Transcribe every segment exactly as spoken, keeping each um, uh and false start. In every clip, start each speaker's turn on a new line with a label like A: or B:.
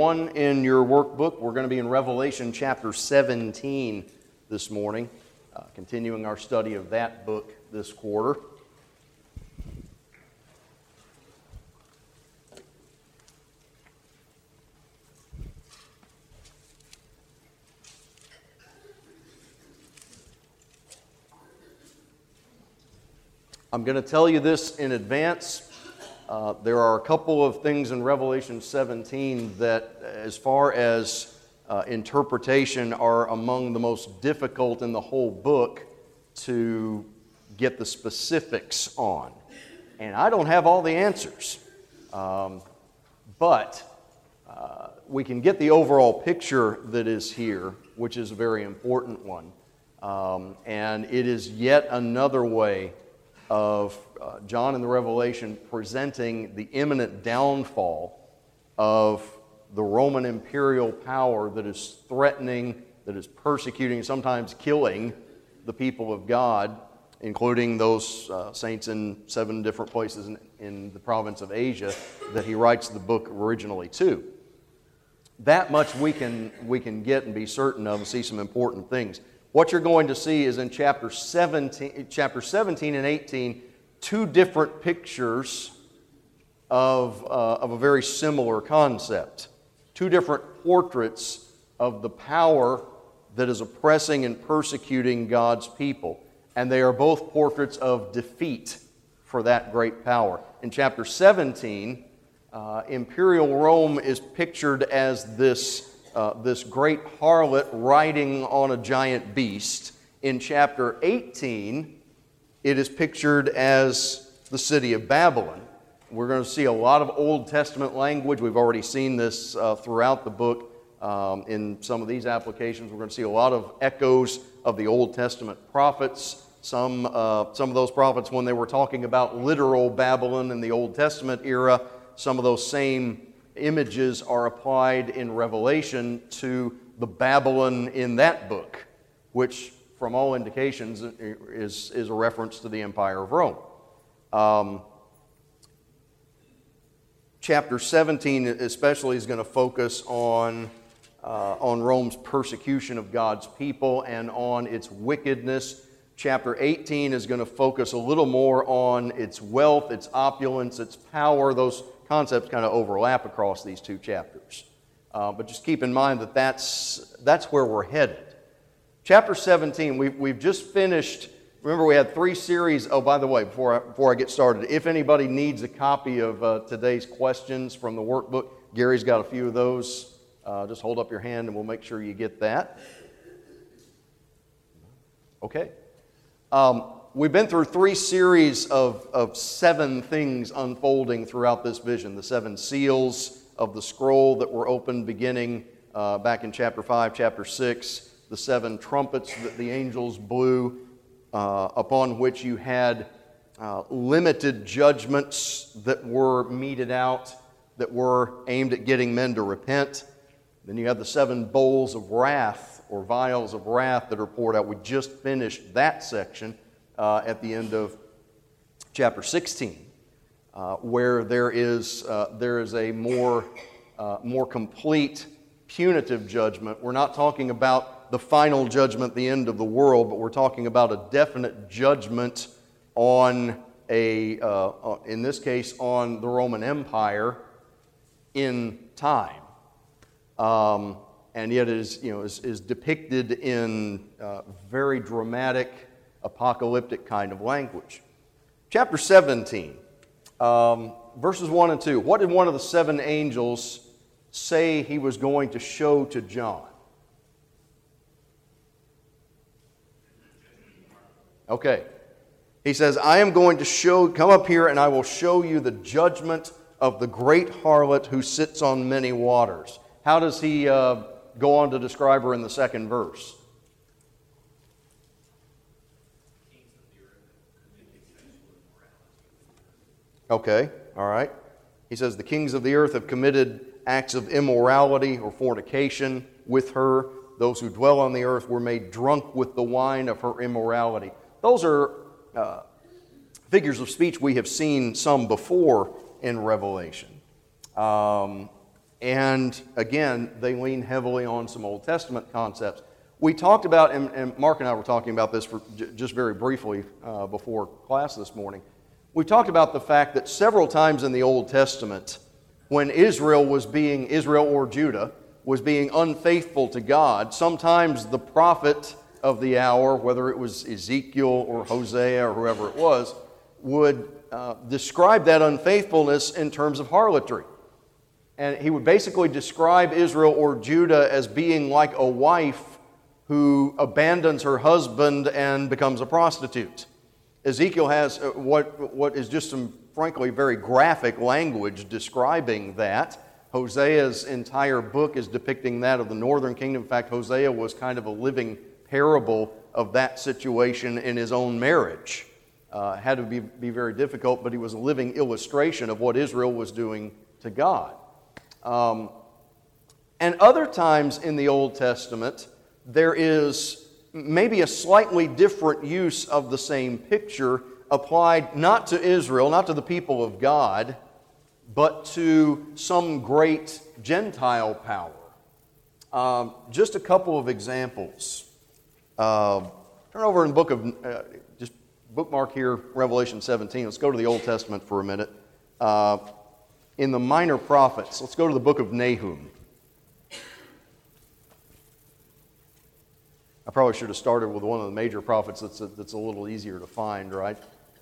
A: one in your workbook. We're going to be in Revelation chapter seventeen this morning, uh, continuing our study of that book this quarter. I'm going to tell you this in advance. Uh, there are a couple of things in Revelation seventeen that, as far as uh, interpretation, are among the most difficult in the whole book to get the specifics on. And I don't have all the answers. Um, but uh, we can get the overall picture that is here, which is a very important one. Um, and it is yet another way of uh, John in the Revelation presenting the imminent downfall of the Roman imperial power that is threatening, that is persecuting, sometimes killing the people of God, including those uh, saints in seven different places in, in the province of Asia that he writes the book originally to. That much we can, we can get and be certain of and see some important things. What you're going to see is in chapter seventeen, chapter seventeen and eighteen, two different pictures of, uh, of a very similar concept. Two different portraits of the power that is oppressing and persecuting God's people. And they are both portraits of defeat for that great power. In chapter seventeen, uh, Imperial Rome is pictured as this Uh, this great harlot riding on a giant beast. In chapter eighteen, it is pictured as the city of Babylon. We're going to see a lot of Old Testament language. We've already seen this uh, throughout the book. Um, in some of these applications, we're going to see a lot of echoes of the Old Testament prophets. Some, uh, some of those prophets, when they were talking about literal Babylon in the Old Testament era, some of those same images are applied in Revelation to the Babylon in that book, which from all indications is, is a reference to the Empire of Rome. Um, chapter seventeen especially is going to focus on, uh, on Rome's persecution of God's people and on its wickedness. Chapter eighteen is going to focus a little more on its wealth, its opulence, its power. Those concepts kind of overlap across these two chapters. Uh, but just keep in mind that that's, that's where we're headed. Chapter seventeen, we've, we've just finished. Remember, we had three series. Oh, by the way, before I, before I get started, if anybody needs a copy of uh, today's questions from the workbook, Gary's got a few of those. Uh, just hold up your hand and we'll make sure you get that. Okay. Um, We've been through three series of, of seven things unfolding throughout this vision. The seven seals of the scroll that were opened beginning uh, back in chapter five, chapter six. The seven trumpets that the angels blew, uh, upon which you had uh, limited judgments that were meted out, that were aimed at getting men to repent. Then you have the seven bowls of wrath, or vials of wrath that are poured out. We just finished that section. Uh, at the end of chapter sixteen, uh, where there is uh, there is a more uh, more complete punitive judgment. We're not talking about the final judgment, the end of the world, but we're talking about a definite judgment on a uh, in this case on the Roman Empire in time, um, and yet it is you know is, is depicted in uh, very dramatic, apocalyptic kind of language. Chapter seventeen, um, verses one and two. What did one of the seven angels say he was going to show to John? Okay. He says, I am going to show, come up here and I will show you the judgment of the great harlot who sits on many waters. How does he uh, go on to describe her in the second verse? Okay, all right. He says, the kings of the earth have committed acts of immorality or fornication with her. Those who dwell on the earth were made drunk with the wine of her immorality. Those are uh, figures of speech we have seen some before in Revelation. Um, And again, they lean heavily on some Old Testament concepts. We talked about, and, and Mark and I were talking about this for j- just very briefly uh, before class this morning. We talked about the fact that several times in the Old Testament, when Israel was being, Israel or Judah, was being unfaithful to God, sometimes the prophet of the hour, whether it was Ezekiel or Hosea or whoever it was, would uh, describe that unfaithfulness in terms of harlotry. And he would basically describe Israel or Judah as being like a wife who abandons her husband and becomes a prostitute. Ezekiel has what, what is just some, frankly, very graphic language describing that. Hosea's entire book is depicting that of the northern kingdom. In fact, Hosea was kind of a living parable of that situation in his own marriage. Uh, it had to be, be very difficult, but he was a living illustration of what Israel was doing to God. Um, and other times in the Old Testament, there is maybe a slightly different use of the same picture applied not to Israel, not to the people of God, but to some great Gentile power. Um, just a couple of examples. Uh, turn over in the book of, uh, just bookmark here, Revelation seventeen. Let's go to the Old Testament for a minute. Uh, in the Minor Prophets, let's go to the book of Nahum. I probably should have started with one of the major prophets that's a, that's a little easier to find, right?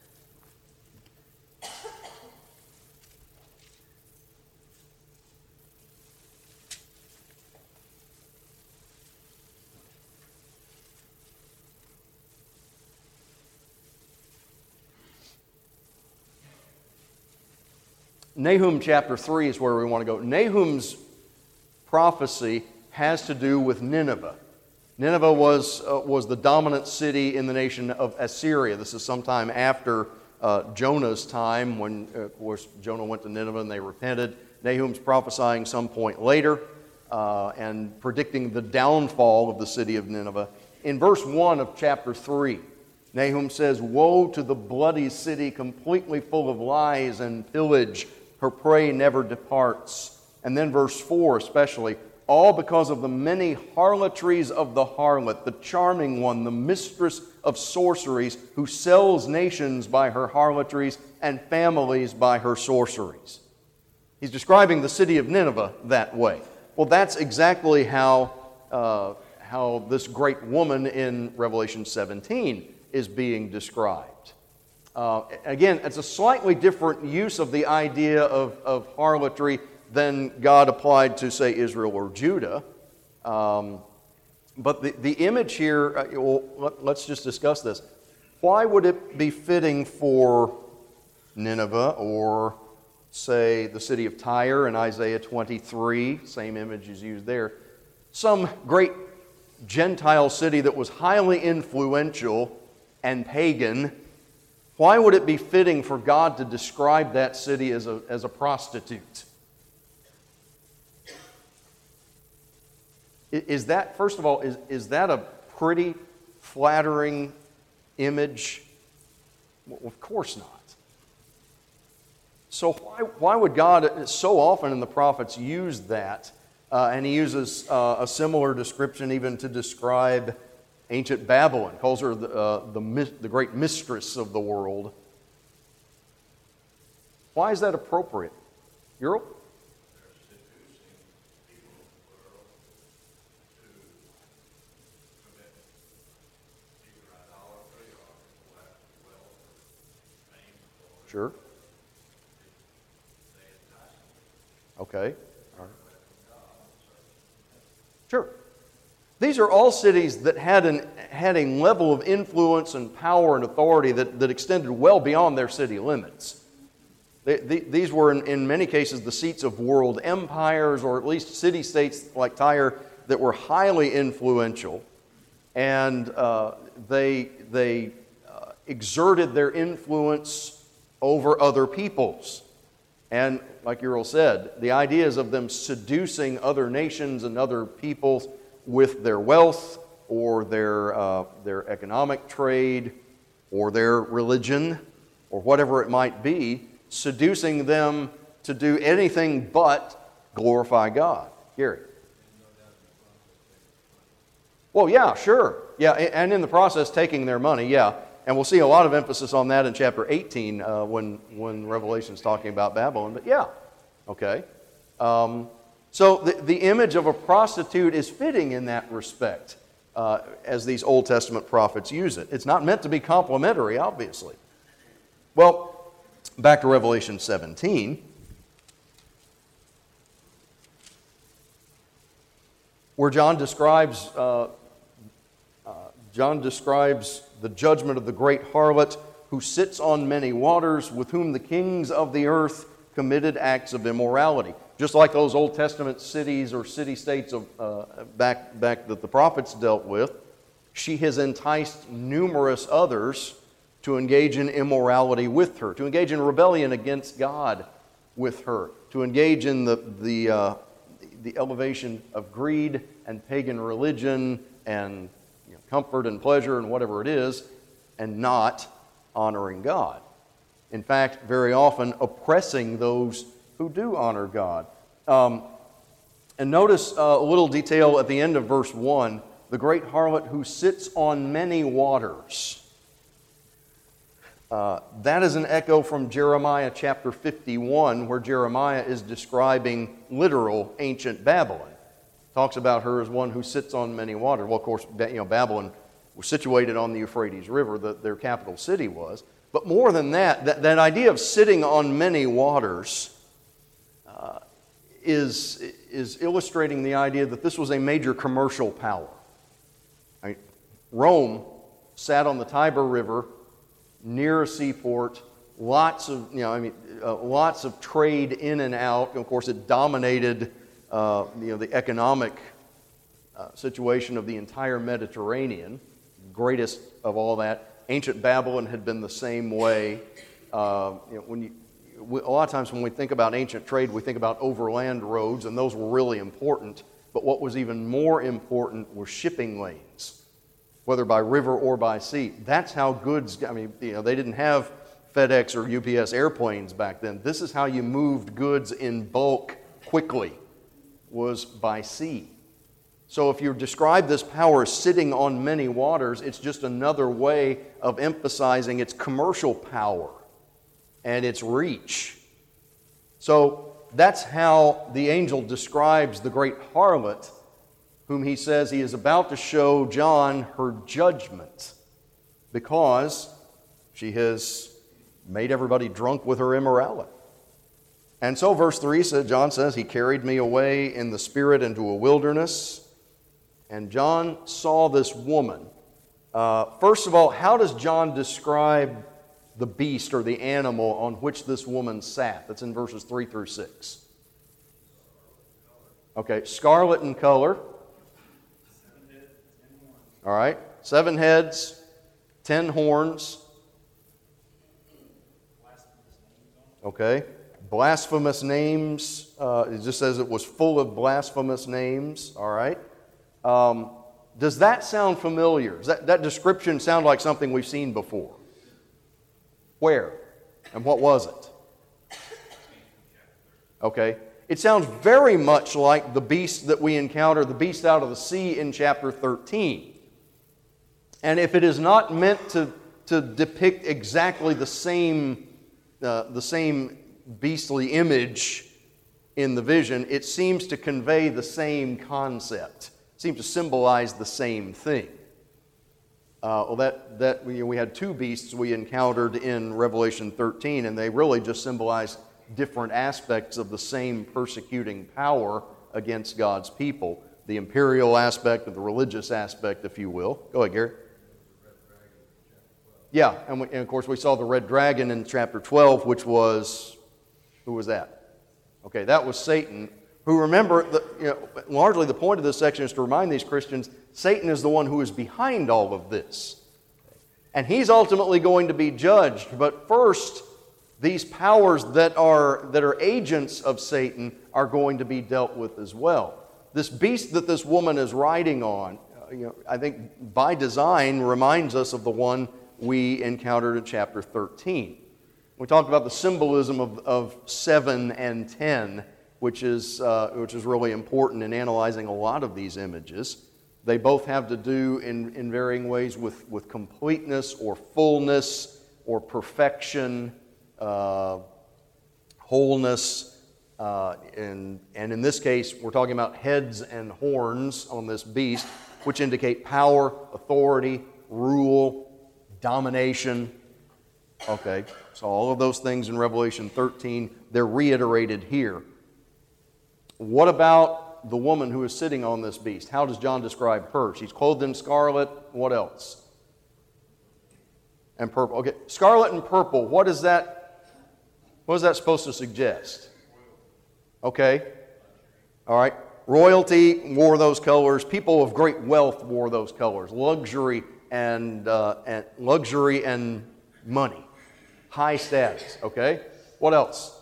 A: Nahum chapter three is where we want to go. Nahum's prophecy has to do with Nineveh. Nineveh was, uh, was the dominant city in the nation of Assyria. This is sometime after uh, Jonah's time, when, uh, of course, Jonah went to Nineveh and they repented. Nahum's prophesying some point later uh, and predicting the downfall of the city of Nineveh. In verse one of chapter three, Nahum says, "Woe to the bloody city, completely full of lies and pillage. Her prey never departs." And then verse four especially, "All because of the many harlotries of the harlot, the charming one, the mistress of sorceries, who sells nations by her harlotries and families by her sorceries." He's describing the city of Nineveh that way. Well, that's exactly how, uh, how this great woman in Revelation seventeen is being described. Uh, again, it's a slightly different use of the idea of, of harlotry than God applied to, say, Israel or Judah. Um, but the, the image here, uh, well, let, let's just discuss this. Why would it be fitting for Nineveh or, say, the city of Tyre in Isaiah twenty-three, same image is used there, some great Gentile city that was highly influential and pagan? Why would it be fitting for God to describe that city as a, as a prostitute? Is that, first of all, is, is that a pretty flattering image? Well, of course not. So why, why would God so often in the prophets use that? Uh, and he uses uh, a similar description even to describe ancient Babylon. Calls her the, uh, the, the great mistress of the world. Why is that appropriate? Ural? Sure. Okay. All right. Sure. These are all cities that had, an, had a level of influence and power and authority that, that extended well beyond their city limits. They, they, these were, in, in many cases, the seats of world empires, or at least city-states like Tyre that were highly influential. And uh, they, they uh, exerted their influence over other peoples. And like Ural said, the ideas of them seducing other nations and other peoples with their wealth or their, uh, their economic trade or their religion or whatever it might be, seducing them to do anything but glorify God. Gary? Well, yeah, sure. Yeah, and in the process, taking their money, yeah. And we'll see a lot of emphasis on that in chapter eighteen uh, when, when Revelation's talking about Babylon. But yeah, okay. Um, so the, the image of a prostitute is fitting in that respect uh, as these Old Testament prophets use it. It's not meant to be complimentary, obviously. Well, back to Revelation seventeen. Where John describes, uh, uh, John describes the judgment of the great harlot who sits on many waters, with whom the kings of the earth committed acts of immorality. Just like those Old Testament cities or city-states of, uh, back, back that the prophets dealt with, she has enticed numerous others to engage in immorality with her, to engage in rebellion against God with her, to engage in the, the, uh, the elevation of greed and pagan religion and you know, comfort and pleasure and whatever it is, and not honoring God. In fact, very often oppressing those who do honor God. Um, and notice uh, a little detail at the end of verse one, the great harlot who sits on many waters. Uh, that is an echo from Jeremiah chapter fifty-one, where Jeremiah is describing literal ancient Babylon. Talks about her as one who sits on many waters. Well, of course, you know, Babylon was situated on the Euphrates River, the, their capital city was. But more than that, that, that idea of sitting on many waters uh, is, is illustrating the idea that this was a major commercial power. I mean, Rome sat on the Tiber River near a seaport, lots of, you know, I mean, uh, lots of trade in and out. Of course, it dominated, uh, you know, the economic uh, situation of the entire Mediterranean. Greatest of all that. Ancient Babylon had been the same way. Uh, you know, when you, we, a lot of times when we think about ancient trade, we think about overland roads, and those were really important. But what was even more important were shipping lanes, whether by river or by sea. That's how goods, I mean, you know, they didn't have FedEx or U P S airplanes back then. This is how you moved goods in bulk quickly, was by sea. So if you describe this power sitting on many waters, it's just another way of emphasizing its commercial power and its reach. So that's how the angel describes the great harlot, whom he says he is about to show John her judgment because she has made everybody drunk with her immorality. And so verse three said, John says, he carried me away in the spirit into a wilderness, and John saw this woman. Uh, first of all, how does John describe the beast or the animal on which this woman sat? That's in verses three through six. Okay, scarlet in color. All right, seven heads, ten horns. Okay, blasphemous names. Uh, it just says it was full of blasphemous names. All right. Um, does that sound familiar? Does that, that description sound like something we've seen before? Where? And what was it? Okay. It sounds very much like the beast that we encounter, the beast out of the sea in chapter thirteen. And if it is not meant to, to depict exactly the same, uh, the same beastly image in the vision, it seems to convey the same concept. It seems to symbolize the same thing. Uh, well, that, that we, we had two beasts we encountered in Revelation thirteen, and they really just symbolize different aspects of the same persecuting power against God's people. The imperial aspect and the religious aspect, if you will. Go ahead, Gary. Yeah, and, we, and of course we saw the red dragon in chapter twelve, which was, who was that? Okay, that was Satan, who, remember, the, you know, largely the point of this section is to remind these Christians, Satan is the one who is behind all of this. And he's ultimately going to be judged. But first, these powers that are, that are agents of Satan are going to be dealt with as well. This beast that this woman is riding on, uh, you know, I think by design reminds us of the one we encountered in chapter thirteen. We talked about the symbolism of, of seven and ten which is, uh, which is really important in analyzing a lot of these images. They both have to do in, in varying ways with, with completeness or fullness or perfection, uh, wholeness. Uh, and, and in this case, we're talking about heads and horns on this beast, which indicate power, authority, rule, domination. Okay, so all of those things in Revelation thirteen, they're reiterated here. What about the woman who is sitting on this beast? How does John describe her? She's clothed in scarlet. What else? And purple. Okay, scarlet and purple. What is that? What is that supposed to suggest? Okay. All right. Royalty wore those colors. People of great wealth wore those colors. Luxury and uh, and luxury and money. High status, okay? What else?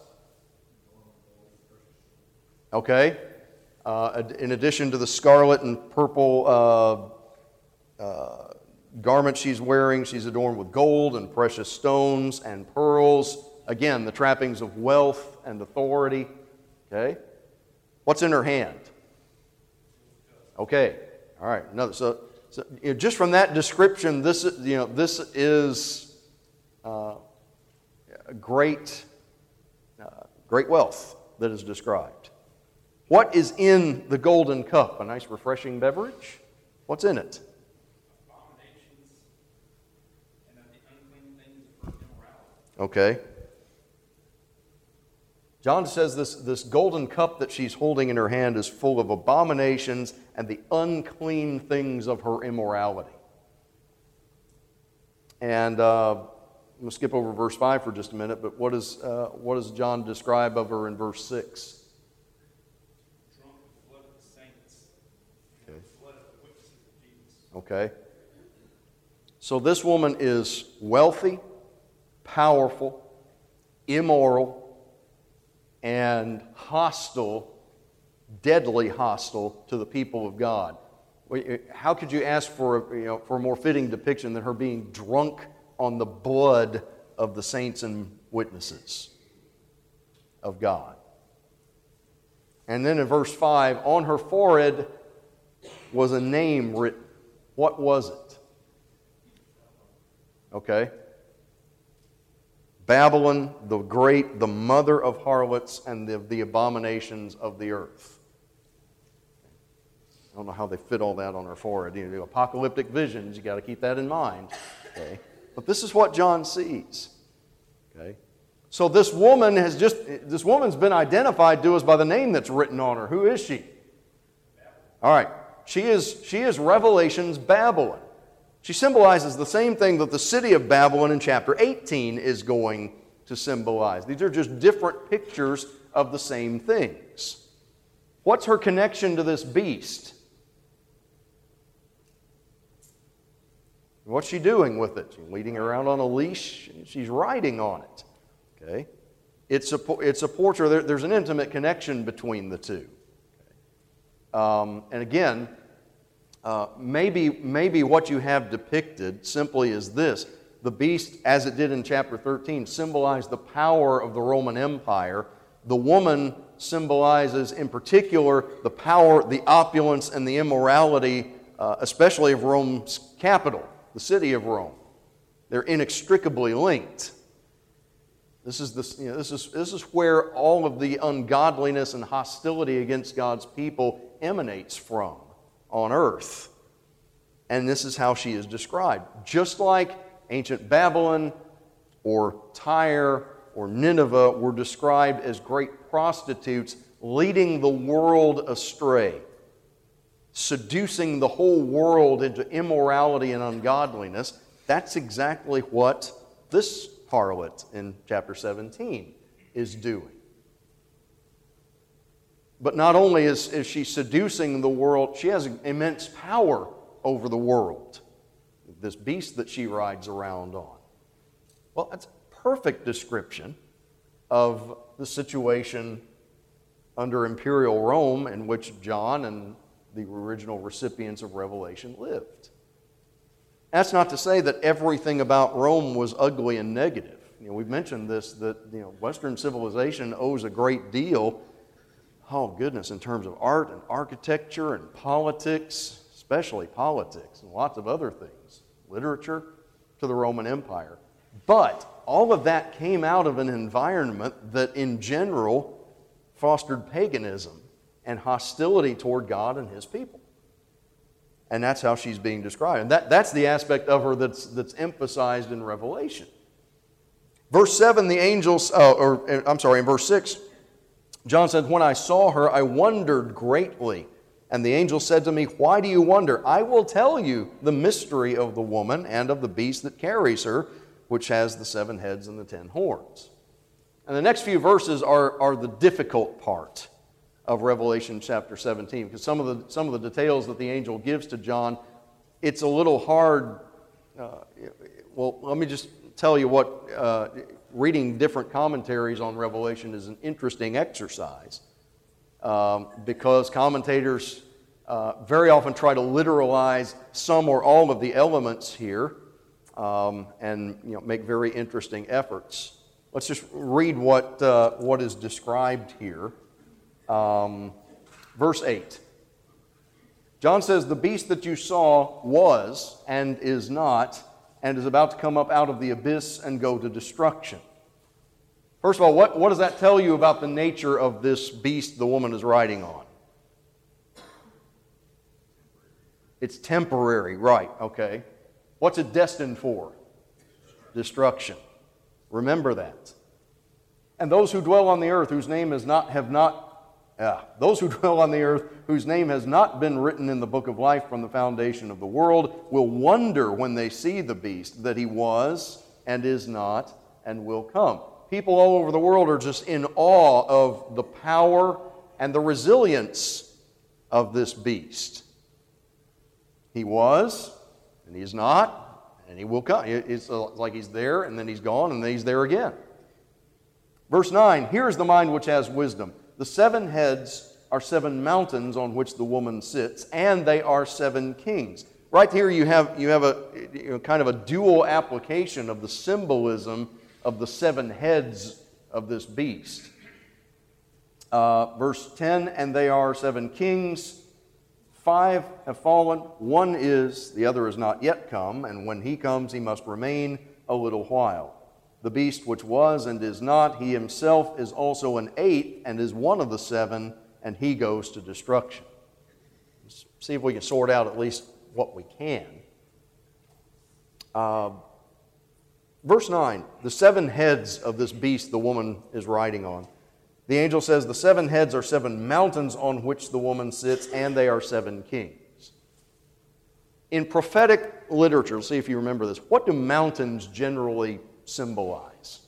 A: Okay. Uh, in addition to the scarlet and purple uh, uh, garment she's wearing, she's adorned with gold and precious stones and pearls. Again, the trappings of wealth and authority. Okay. What's in her hand? Okay. All right. Another. So, so you know, just from that description, this is, you know, this is uh, great, uh, great wealth that is described. What is in the golden cup? A nice, refreshing beverage. What's in it?
B: Abominations and of the unclean things of immorality.
A: Okay. John says this, this golden cup that she's holding in her hand is full of abominations and the unclean things of her immorality. And uh, I'm going to skip over verse five for just a minute, but what, is, uh, what does John describe of her in verse six?
B: Drunk with the blood of the saints and
A: Okay.
B: the blood of the witnesses of Jesus.
A: Okay. So this woman is wealthy, powerful, immoral, and hostile, deadly hostile to the people of God. How could you ask for, you know, for a more fitting depiction than her being drunk on the blood of the saints and witnesses of God? And then in verse five, on her forehead was a name written. What was it? Okay. Babylon, the great, the mother of harlots and the, the abominations of the earth. I don't know how they fit all that on her forehead. You know, apocalyptic visions, you got to keep that in mind. Okay. But this is what John sees. Okay. So this woman has just, this woman's been identified to us by the name that's written on her. Who is she? All right. She is, she is Revelation's Babylon. She symbolizes the same thing that the city of Babylon in chapter eighteen is going to symbolize. These are just different pictures of the same things. What's her connection to this beast? What's she doing with it? She's leading around on a leash. She's riding on it. Okay, it's a it's a portrait. There, there's an intimate connection between the two. Okay. Um, and again. Uh, maybe, maybe what you have depicted simply is this. The beast, as it did in chapter thirteen, symbolized the power of the Roman Empire. The woman symbolizes, in particular, the power, the opulence, and the immorality, uh, especially of Rome's capital, the city of Rome. They're inextricably linked. This is, the, you know, this is, this is where all of the ungodliness and hostility against God's people emanates from on earth. And this is how she is described. Just like ancient Babylon or Tyre or Nineveh were described as great prostitutes leading the world astray, seducing the whole world into immorality and ungodliness. That's exactly what this harlot in chapter seventeen is doing. But not only is, is she seducing the world, she has immense power over the world. This beast that she rides around on. Well, that's a perfect description of the situation under imperial Rome in which John and the original recipients of Revelation lived. That's not to say that everything about Rome was ugly and negative. You know, we've mentioned this, that you know, Western civilization owes a great deal oh goodness, in terms of art and architecture and politics, especially politics and lots of other things, literature, to the Roman Empire. But all of that came out of an environment that in general fostered paganism and hostility toward God and His people. And that's how she's being described. And that, that's the aspect of her that's, that's emphasized in Revelation. Verse seven, the angels, uh, or I'm sorry, in verse six, John said, when I saw her, I wondered greatly. And the angel said to me, why do you wonder? I will tell you the mystery of the woman and of the beast that carries her, which has the seven heads and the ten horns. And the next few verses are, are the difficult part of Revelation chapter seventeen, because some of the some of the details that the angel gives to John, it's a little hard. Uh, well, let me just tell you what uh, reading different commentaries on Revelation is an interesting exercise, um, because commentators uh, very often try to literalize some or all of the elements here, um, and you know make very interesting efforts. Let's just read what uh, what is described here. Um, verse eight. John says, the beast that you saw was and is not, and is about to come up out of the abyss and go to destruction. First of all, what, what does that tell you about the nature of this beast the woman is riding on? It's temporary, right, okay. What's it destined for? Destruction. Remember that. And those who dwell on the earth, whose name is not, have not Yeah, those who dwell on the earth, whose name has not been written in the book of life from the foundation of the world, will wonder when they see the beast that he was and is not and will come. People all over the world are just in awe of the power and the resilience of this beast. He was, and he's not, and he will come. It's like he's there, and then he's gone, and then he's there again. Verse nine, here is the mind which has wisdom. The seven heads are seven mountains on which the woman sits, and they are seven kings. Right here you have, you have a you know, kind of a dual application of the symbolism of the seven heads of this beast. Uh, verse ten, and they are seven kings. Five have fallen, one is, the other is not yet come, and when he comes he must remain a little while. The beast which was and is not, he himself is also an eighth and is one of the seven, and he goes to destruction. Let's see if we can sort out at least what we can. Uh, verse nine, the seven heads of this beast the woman is riding on. The angel says the seven heads are seven mountains on which the woman sits, and they are seven kings. In prophetic literature, see if you remember this, what do mountains generally symbolize?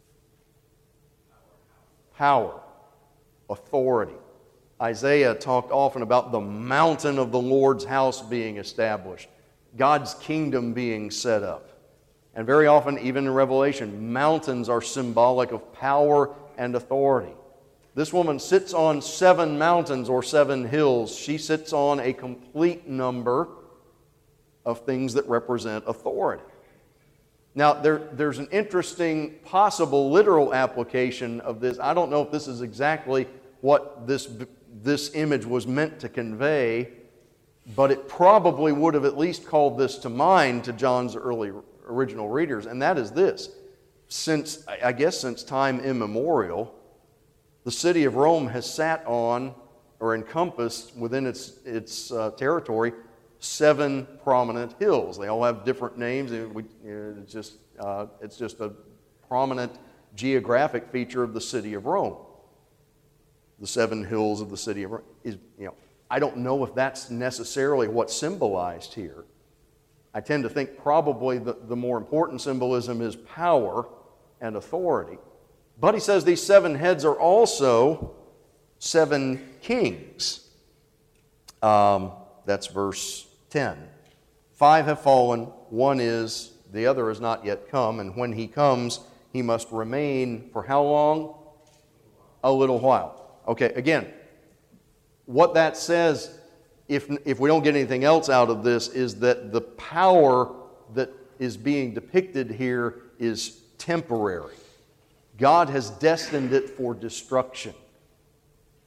A: Power, authority. Isaiah talked often about the mountain of the Lord's house being established, God's kingdom being set up. And very often, even in Revelation, mountains are symbolic of power and authority. This woman sits on seven mountains or seven hills. She sits on a complete number of things that represent authority. Now, there, there's an interesting possible literal application of this. I don't know if this is exactly what this, this image was meant to convey, but it probably would have at least called this to mind to John's early original readers, and that is this. Since, I guess since time immemorial, the city of Rome has sat on or encompassed within its, its uh, territory seven prominent hills. They all have different names. We, it's, just, uh, it's just a prominent geographic feature of the city of Rome. The seven hills of the city of Rome. Is, you know, I don't know if that's necessarily what's symbolized here. I tend to think probably the, the more important symbolism is power and authority. But he says these seven heads are also seven kings. Um, that's verse ten. Five have fallen, one is, the other has not yet come, and when he comes, he must remain for how long? A little while. Okay, again, what that says, if, if we don't get anything else out of this, is that the power that is being depicted here is temporary. God has destined it for destruction.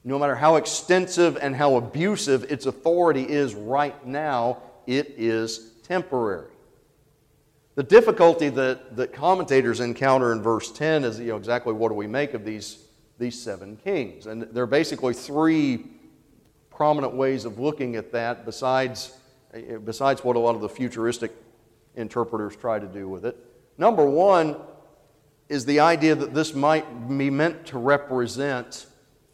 A: no matter how extensive and how abusive its authority is right now, it is temporary. The difficulty that, that commentators encounter in verse ten is, you know, exactly what do we make of these, these seven kings? And there are basically three prominent ways of looking at that besides, besides what a lot of the futuristic interpreters try to do with it. Number one is the idea that this might be meant to represent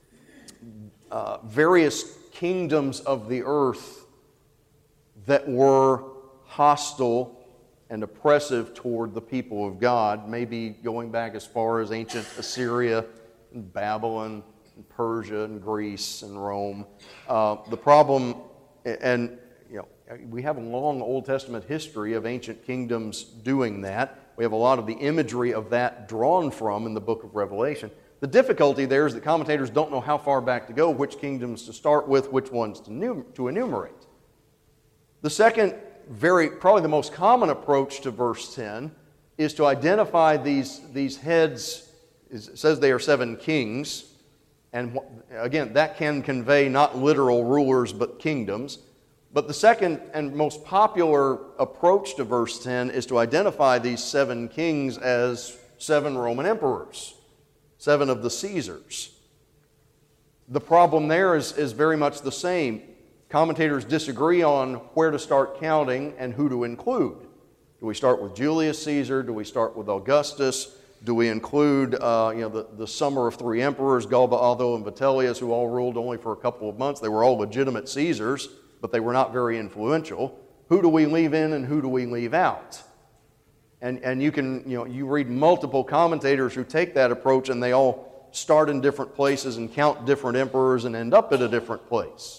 A: uh, various kingdoms of the earth that were hostile and oppressive toward the people of God, maybe going back as far as ancient Assyria and Babylon and Persia and Greece and Rome. Uh, the problem, and you know, we have a long Old Testament history of ancient kingdoms doing that. We have a lot of the imagery of that drawn from in the book of Revelation. The difficulty there is that commentators don't know how far back to go, which kingdoms to start with, which ones to, num- to enumerate. The second, very probably the most common approach to verse ten is to identify these, these heads. It says they are seven kings, and again, that can convey not literal rulers but kingdoms. But the second and most popular approach to verse ten is to identify these seven kings as seven Roman emperors, seven of the Caesars. The problem there is, is very much the same. Commentators disagree on where to start counting and who to include. Do we start with Julius Caesar? Do we start with Augustus? Do we include uh, you know, the, the summer of three emperors, Galba, Otho, and Vitellius, who all ruled only for a couple of months? They were all legitimate Caesars, but they were not very influential. Who do we leave in and who do we leave out? And, and you can, you know, you read multiple commentators who take that approach, and they all start in different places and count different emperors and end up at a different place.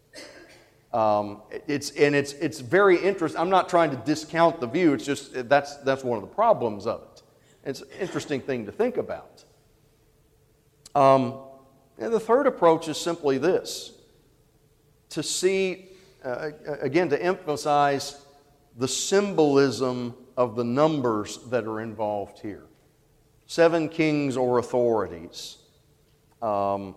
A: Um, it's, and it's, it's very interesting. I'm not trying to discount the view. It's just that's, that's one of the problems of it. It's an interesting thing to think about. Um, and the third approach is simply this. To see, uh, again, to emphasize the symbolism of the numbers that are involved here. Seven kings or authorities. Um,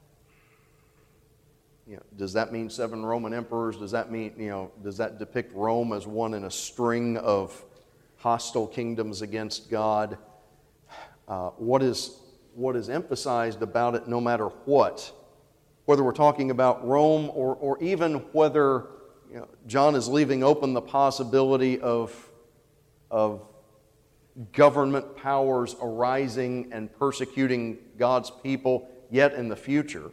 A: You know, does that mean seven Roman emperors? Does that mean, you know, does that depict Rome as one in a string of hostile kingdoms against God? Uh, what is what is emphasized about it, no matter what, whether we're talking about Rome or or even whether, you know, John is leaving open the possibility of of government powers arising and persecuting God's people yet in the future.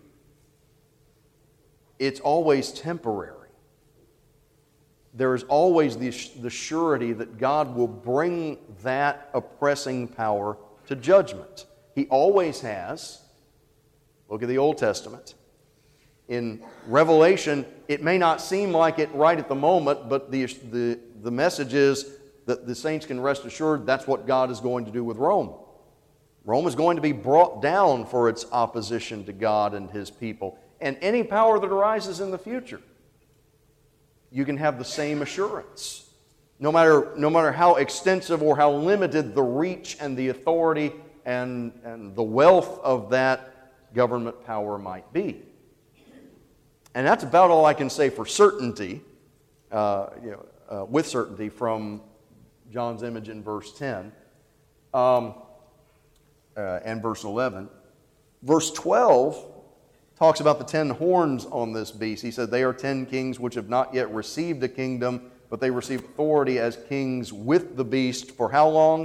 A: It's always temporary. There is always the, the surety that God will bring that oppressing power to judgment. He always has. Look at the Old Testament. In Revelation, it may not seem like it right at the moment, but the, the, the message is that the saints can rest assured that's what God is going to do with Rome. Rome is going to be brought down for its opposition to God and His people. And any power that arises in the future, you can have the same assurance. No matter, no matter how extensive or how limited the reach and the authority and, and the wealth of that government power might be. And that's about all I can say for certainty, uh, you know, uh, with certainty from John's image in verse ten um, uh, and verse eleven. Verse twelve talks about the ten horns on this beast. He said, they are ten kings which have not yet received a kingdom, but they receive authority as kings with the beast for how long?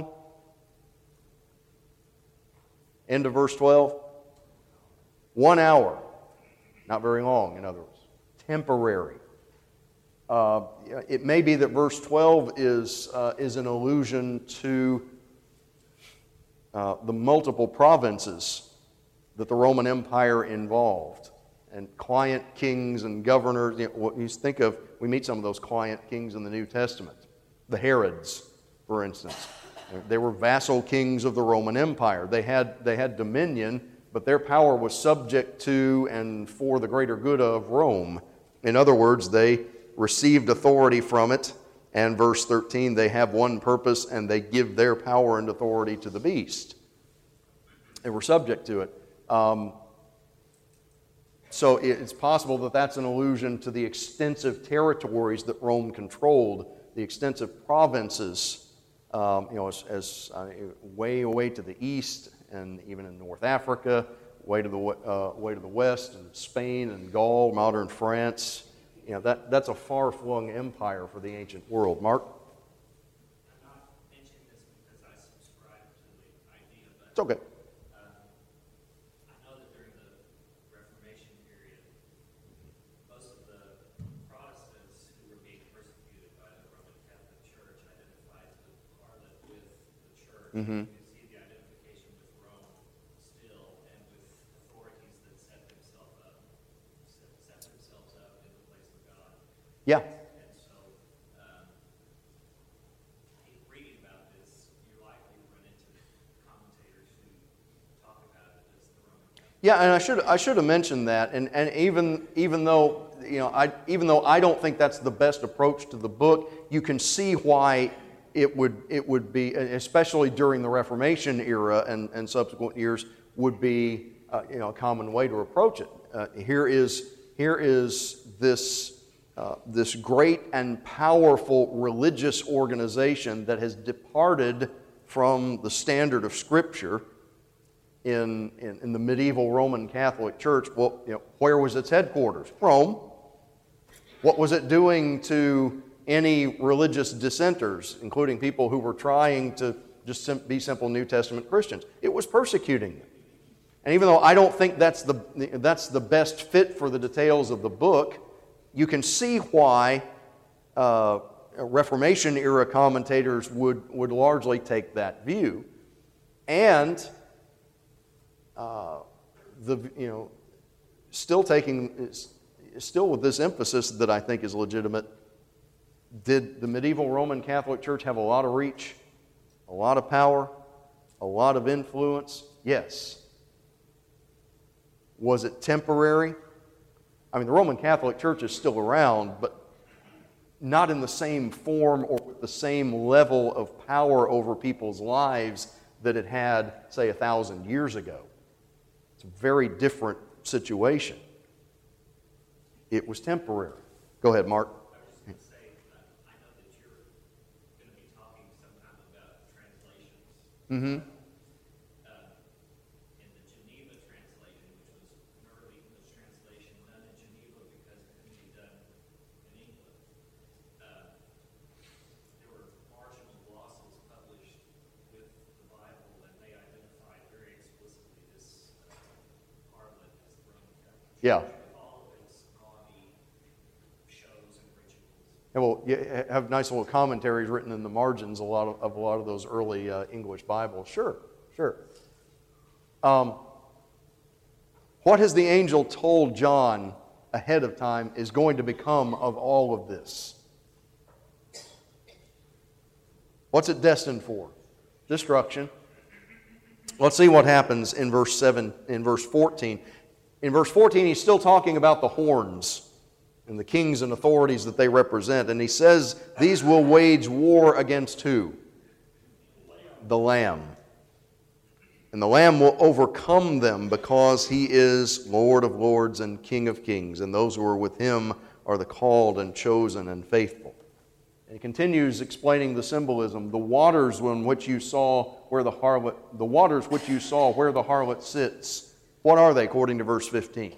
A: End of verse twelve. One hour. Not very long, in other words. Temporary. Uh, it may be that verse twelve is, uh, is an allusion to uh, the multiple provinces that the Roman Empire involved, and client kings and governors. You know, you think of, we meet some of those client kings in the New Testament. The Herods, for instance. They were vassal kings of the Roman Empire. They had, they had dominion, but their power was subject to and for the greater good of Rome. In other words, they received authority from it, and verse thirteen, they have one purpose, and they give their power and authority to the beast. They were subject to it. Um, So it's possible that that's an allusion to the extensive territories that Rome controlled, the extensive provinces, um, you know, as, as uh, way away to the east and even in North Africa, way to the uh, way to the west, and Spain and Gaul, modern France. You know, that that's a far-flung empire for the ancient world. Mark?
B: I'm not mentioning this because I subscribe to the idea, but
A: It's okay.
B: um, I know that during the Reformation period, most of the Protestants who were being persecuted by the Roman Catholic Church identified the harlot with the church.
A: Mm-hmm.
B: You see the identification with Rome still, and with authorities that set themselves up, set, set themselves up in the place of God.
A: Yeah.
B: And so, um, in reading about this, you're likely to run into commentators who talk about it as the Roman Catholic.
A: Yeah, and I should I should have mentioned that. And and even even though you know I even though I don't think that's the best approach to the book, you can see why it would it would be, especially during the Reformation era and, and subsequent years, would be uh, you know a common way to approach it. Uh, here is here is this. Uh, this great and powerful religious organization that has departed from the standard of Scripture in, in, in the medieval Roman Catholic Church. Well, you know, where was its headquarters? Rome. What was it doing to any religious dissenters, including people who were trying to just sim- be simple New Testament Christians? It was persecuting them. And even though I don't think that's the, that's the best fit for the details of the book, you can see why uh, Reformation-era commentators would, would largely take that view. And uh, the you know, still taking, still with this emphasis that I think is legitimate, did the medieval Roman Catholic Church have a lot of reach, a lot of power, a lot of influence? Yes. Was it temporary? I mean, the Roman Catholic Church is still around, but not in the same form or with the same level of power over people's lives that it had, say, a thousand years ago. It's a very different situation. It was temporary. Go ahead, Mark.
B: I was just going to say, uh, I know that you're going to be talking sometime about translations.
A: Mm-hmm.
B: Uh, in the Geneva translation, which was an early English translation done in Geneva because it couldn't be done in England, uh, there were marginal glosses published with the Bible, and they identified very explicitly this uh, harlot as the Roman Catholic Church.
A: Yeah. And we'll have nice little commentaries written in the margins a lot of, of a lot of those early uh, English Bibles. Sure, sure. Um, what has the angel told John ahead of time is going to become of all of this? What's it destined for? Destruction. Let's see what happens in verse seven, in verse fourteen. In verse fourteen, he's still talking about the horns and the kings and authorities that they represent. And he says, these will wage war against who? The Lamb. And the Lamb will overcome them because he is Lord of lords and King of kings. And those who are with him are the called and chosen and faithful. And he continues explaining the symbolism. The waters in which you saw where the harlot, the waters which you saw where the harlot sits, what are they according to verse fifteen?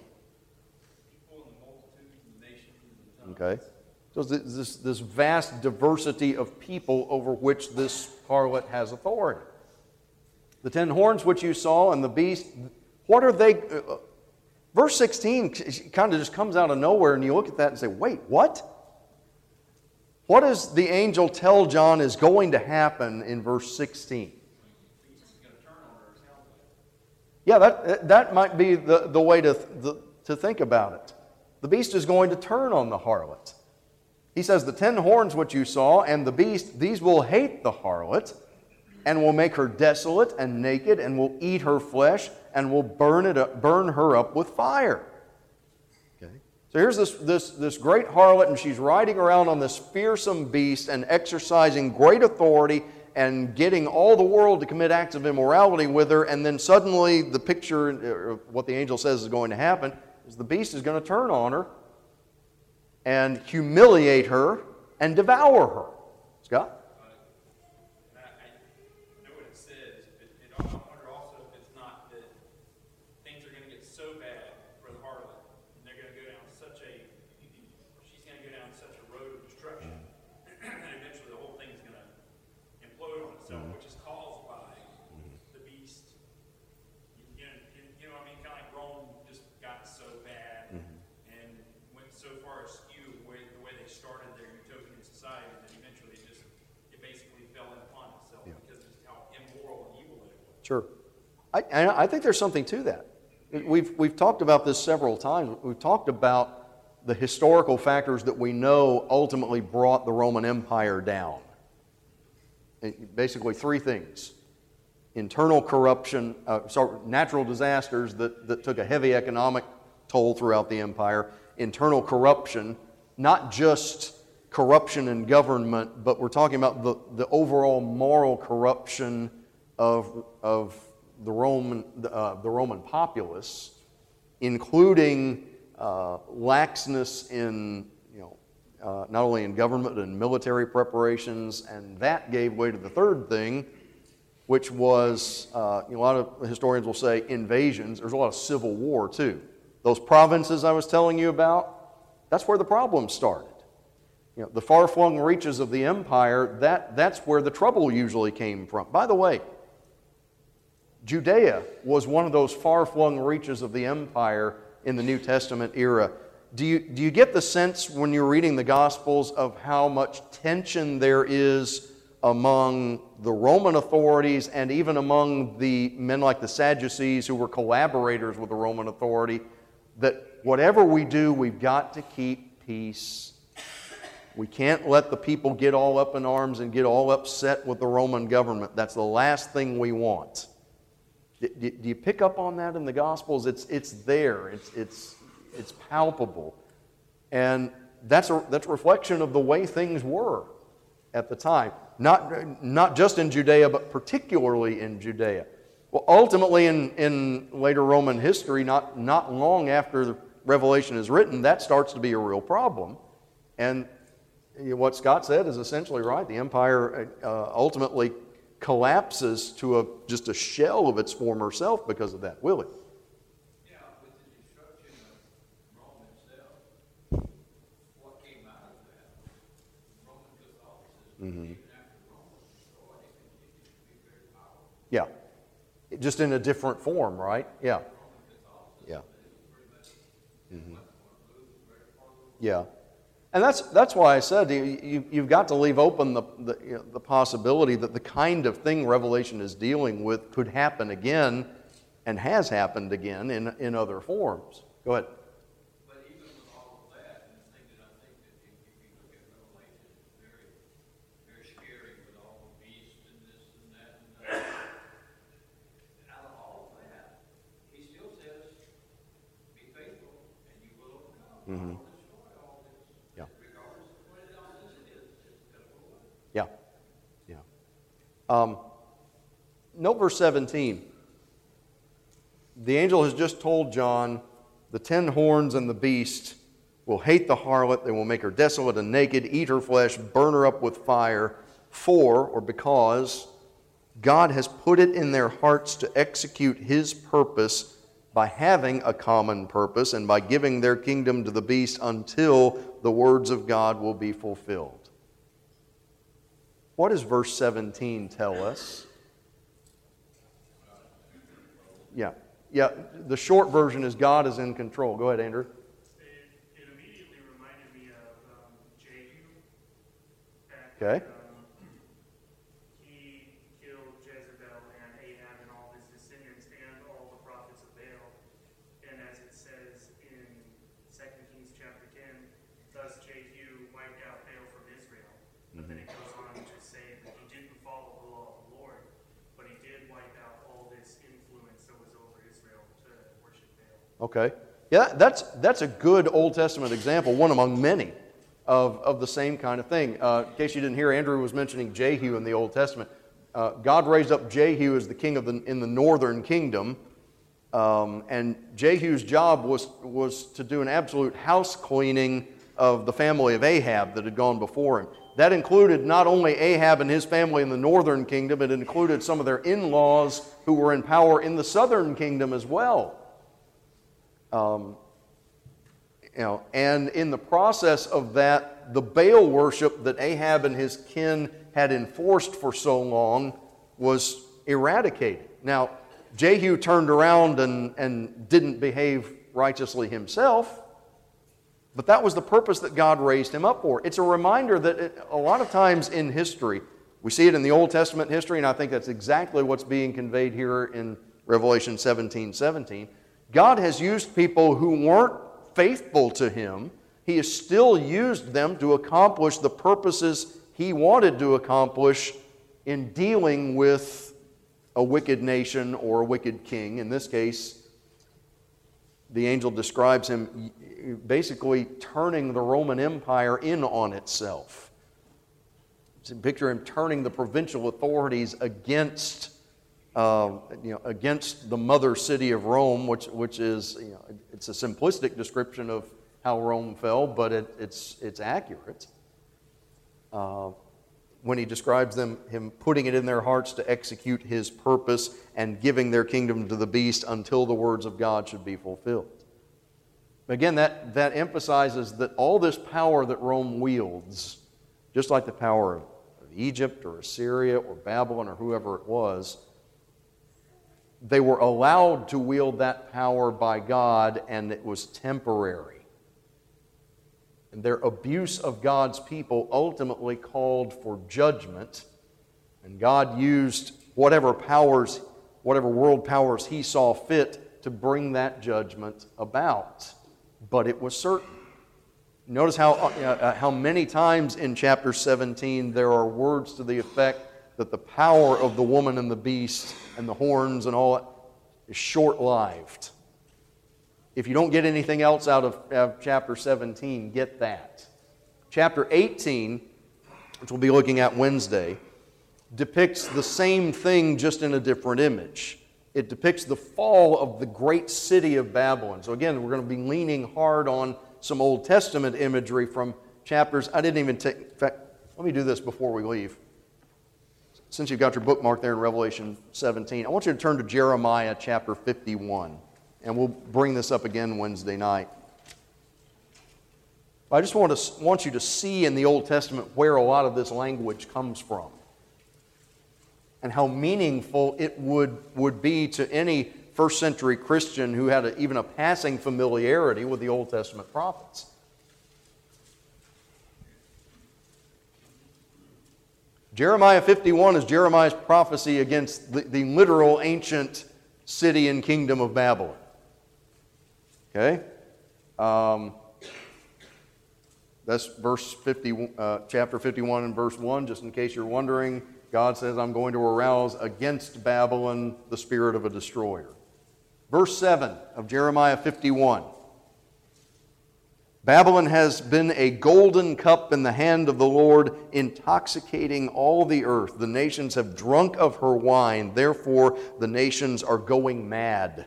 A: Okay. So this, this, this vast diversity of people over which this harlot has authority. The ten horns which you saw and the beast, what are they? Uh, verse sixteen kind of just comes out of nowhere, and you look at that and say, wait, what? What does the angel tell John is going to happen in verse sixteen? Yeah, that, that might be the, the way to, the, to think about it. The beast is going to turn on the harlot. He says, the ten horns which you saw and the beast, these will hate the harlot and will make her desolate and naked and will eat her flesh and will burn it up, burn her up with fire. Okay. So here's this, this, this great harlot, and she's riding around on this fearsome beast and exercising great authority and getting all the world to commit acts of immorality with her, and then suddenly the picture of what the angel says is going to happen is the beast is going to turn on her and humiliate her and devour her. Scott?
C: I, I know what it says, but it, I wonder also if it's not that things are going to get so bad for the harlot, and they're going to go down such a, she's going to go down such a road of destruction, and eventually the whole thing's going to implode on itself, which is caused by the beast. You, you, know, you, you know what I mean? Kind of like Rome just got so bad and went so far askew the way, the way they started their utopian society that eventually it just it basically fell in upon itself
A: Yeah.
C: because of how immoral and evil it was.
A: Sure. I, and I think there's something to that. We've, we've talked about this several times. We've talked about the historical factors that we know ultimately brought the Roman Empire down. Basically three things. Internal corruption, uh, sorry, natural disasters that, that took a heavy economic toll throughout the empire. Internal corruption, not just corruption in government, but we're talking about the, the overall moral corruption of, of the Roman, uh, the Roman populace, including uh, laxness in, you know, uh, not only in government but in military preparations, and that gave way to the third thing, which was, uh, you know, a lot of historians will say invasions. There's a lot of civil war too. Those provinces I was telling you about, that's where the problem started. You know, the far-flung reaches of the empire, that, that's where the trouble usually came from. By the way, Judea was one of those far-flung reaches of the empire in the New Testament era. Do you, do you get the sense when you're reading the Gospels of how much tension there is among the Roman authorities and even among the men like the Sadducees who were collaborators with the Roman authority, that whatever we do, we've got to keep peace. We can't let the people get all up in arms and get all upset with the Roman government. That's the last thing we want. Do you pick up on that in the Gospels? It's, it's there. It's, it's, it's palpable. And that's a, that's a reflection of the way things were at the time. Not, not just in Judea, but particularly in Judea. Well, ultimately in, in later Roman history, not, not long after the Revelation is written, that starts to be a real problem. And you know, what Scott said is essentially right. The empire uh, ultimately collapses to a, just a shell of its former self because of that. Willie?
D: Yeah, with the destruction of Rome itself, what came out of that, Roman Catholicism,
A: Mm-hmm.
D: even after Rome was destroyed, it continued to be very powerful.
A: Yeah. Just in a different form, right? Yeah.
D: Roman Catholicism,
A: Yeah.
D: but it was pretty much
A: Mhm.
D: moved very far away.
A: Yeah. And that's, that's why I said you, you, you've got to leave open the, the, you know, the possibility that the kind of thing Revelation is dealing with could happen again and has happened again in, in other forms. Go ahead.
D: But even with all of that, and the thing that I think that if, if you look at Revelation, it's very, very scary with all the beasts and this and that and that. Out of all of that, he still says, be faithful and you will overcome.
A: Mhm.
D: I will destroy all this.
A: Yeah.
D: Regardless of what it all is, it is, it's going to go away.
A: Yeah. Yeah. Um, note verse seventeen. The angel has just told John, the ten horns and the beast will hate the harlot. They will make her desolate and naked, eat her flesh, burn her up with fire. For, or because, God has put it in their hearts to execute His purpose by having a common purpose and by giving their kingdom to the beast until the words of God will be fulfilled. What does verse seventeen tell us? Yeah. Yeah, the short version is God is in control. Go ahead, Andrew.
E: It, it immediately reminded me of um, Jehu. Back
A: Okay.
E: when, um, he killed Jezebel and Ahab and all his descendants and all the prophets of Baal. And as it says in Second Kings chapter ten, thus Jehu wiped out Baal from Israel. But then it goes on to say that he didn't follow the law of the Lord, but he did wipe out all this influence that was over Israel to worship Baal.
A: Okay. Yeah, that's, that's a good Old Testament example, one among many, of, of the same kind of thing. Uh, in case you didn't hear, Andrew was mentioning Jehu in the Old Testament. Uh, God raised up Jehu as the king of the, in the northern kingdom, Um, and Jehu's job was, was to do an absolute house cleaning of the family of Ahab that had gone before him. That included not only Ahab and his family in the northern kingdom, it included some of their in-laws who were in power in the southern kingdom as well. Um, you know, and in the process of that, the Baal worship that Ahab and his kin had enforced for so long was eradicated. Now, Jehu turned around and, and didn't behave righteously himself, but that was the purpose that God raised him up for. It's a reminder that it, a lot of times in history, we see it in the Old Testament history, and I think that's exactly what's being conveyed here in Revelation seventeen seventeen. God has used people who weren't faithful to Him. He has still used them to accomplish the purposes He wanted to accomplish in dealing with a wicked nation or a wicked king. In this case, the angel describes him basically turning the Roman Empire in on itself. So picture him turning the provincial authorities against, uh, you know, against the mother city of Rome, which which is, you know, it's a simplistic description of how Rome fell, but it, it's it's accurate. Uh, when he describes them, him putting it in their hearts to execute his purpose and giving their kingdom to the beast until the words of God should be fulfilled. Again, that, that emphasizes that all this power that Rome wields, just like the power of Egypt or Assyria or Babylon or whoever it was, they were allowed to wield that power by God, and it was temporary. And their abuse of God's people ultimately called for judgment. And God used whatever powers, whatever world powers He saw fit to bring that judgment about. But it was certain. Notice how, uh, how many times in chapter seventeen there are words to the effect that the power of the woman and the beast and the horns and all that is short-lived. If you don't get anything else out of, of chapter seventeen, get that. Chapter eighteen, which we'll be looking at Wednesday, depicts the same thing just in a different image. It depicts the fall of the great city of Babylon. So again, we're going to be leaning hard on some Old Testament imagery from chapters. I didn't even take, in fact, let me do this before we leave. Since you've got your bookmark there in Revelation seventeen, I want you to turn to Jeremiah chapter fifty-one. And we'll bring this up again Wednesday night. I just want to want you to see in the Old Testament where a lot of this language comes from and how meaningful it would, would be to any first century Christian who had a, even a passing familiarity with the Old Testament prophets. Jeremiah fifty-one is Jeremiah's prophecy against the, the literal ancient city and kingdom of Babylon. Okay? Um, that's verse fifty, uh, chapter fifty-one and verse one, just in case you're wondering. God says, I'm going to arouse against Babylon the spirit of a destroyer. Verse seven of Jeremiah fifty-one. Babylon has been a golden cup in the hand of the Lord, intoxicating all the earth. The nations have drunk of her wine, therefore the nations are going mad.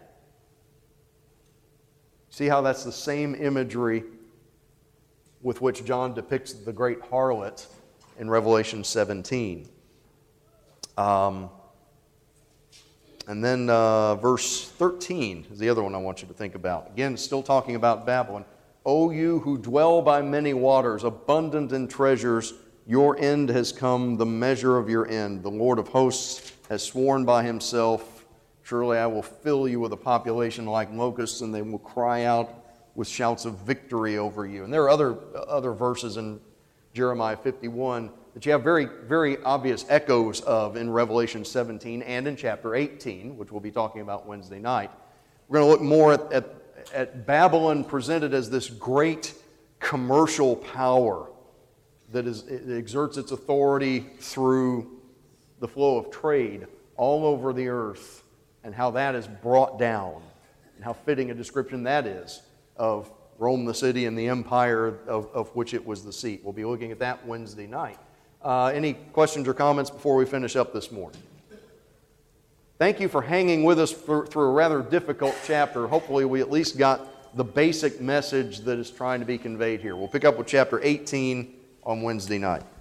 A: See how that's the same imagery with which John depicts the great harlot in Revelation seventeen. Um, and then uh, verse thirteen is the other one I want you to think about. Again, still talking about Babylon. O you who dwell by many waters, abundant in treasures, your end has come, the measure of your end. The Lord of hosts has sworn by himself, surely I will fill you with a population like locusts, and they will cry out with shouts of victory over you. And there are other, other verses in Jeremiah fifty-one that you have very, very obvious echoes of in Revelation seventeen and in chapter eighteen, which we'll be talking about Wednesday night. We're going to look more at, at, at Babylon presented as this great commercial power that is, it exerts its authority through the flow of trade all over the earth, and how that is brought down, and how fitting a description that is of Rome the city and the empire of, of which it was the seat. We'll be looking at that Wednesday night. Uh, any questions or comments before we finish up this morning? thank you for hanging with us for, through a rather difficult chapter. Hopefully we at least got the basic message that is trying to be conveyed here. We'll pick up with chapter eighteen on Wednesday night.